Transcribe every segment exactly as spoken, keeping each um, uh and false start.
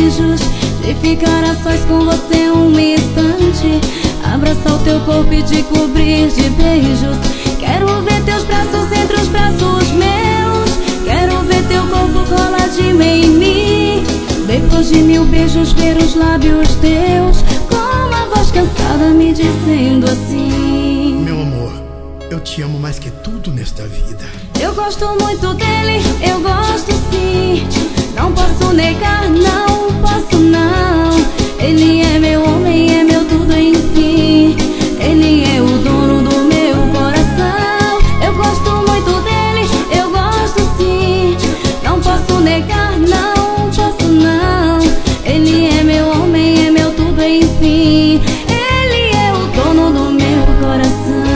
desejos de ficar a sós com você um instante, abraçar o teu corpo e te cobrir de beijos. Quero ver teus braços entre os braços meus, quero ver teu corpo coladinho em mim. Depois de mil beijos ver os lábios teus, com uma voz cansada me dizendo assim: meu amor, eu te amo mais que tudo nesta vida. Eu gosto muito dele, eu gosto sim, não posso negar, não posso não. Ele é meu homem, é meu tudo enfim, ele é o dono do meu coração. Eu gosto muito dele, eu gosto sim, não posso negar, não posso não. Ele é meu homem, é meu tudo enfim, ele é o dono do meu coração.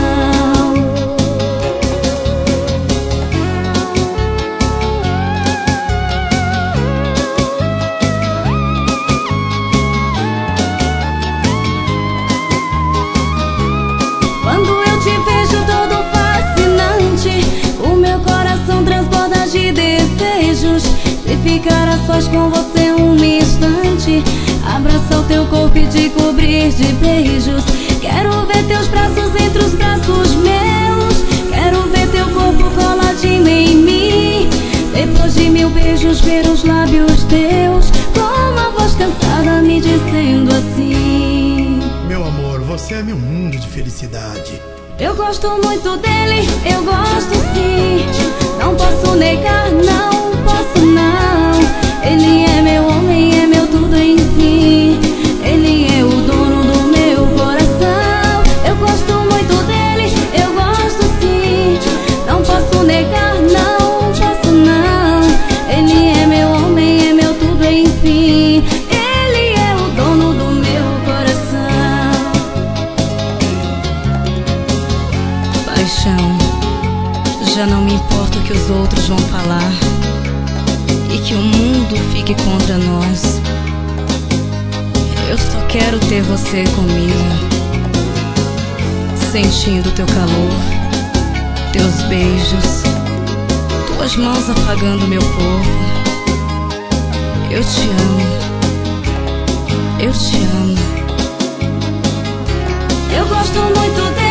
De ficar a sós com você um instante, abraçar o teu corpo e te cobrir de beijos. Quero ver teus braços entre os braços meus, quero ver teu corpo coladinho em mim. Depois de mil beijos ver os lábios teus, com uma voz cansada me dizendo assim: meu amor, você é meu mundo de felicidade. Eu gosto muito dele, eu gosto sim, não posso negar, não posso não. Ele é meu homem, é meu tudo enfim, ele é o dono do meu coração. Eu gosto muito dele, eu gosto sim, não posso negar, não posso não. Ele é meu homem, é meu tudo enfim, ele é o dono do meu coração. Paixão, já não me importa o que os outros vão falar e que o mundo fique contra nós. Eu só quero ter você comigo, sentindo teu calor, teus beijos, tuas mãos afagando meu corpo. Eu te amo, eu te amo. Eu gosto muito dele.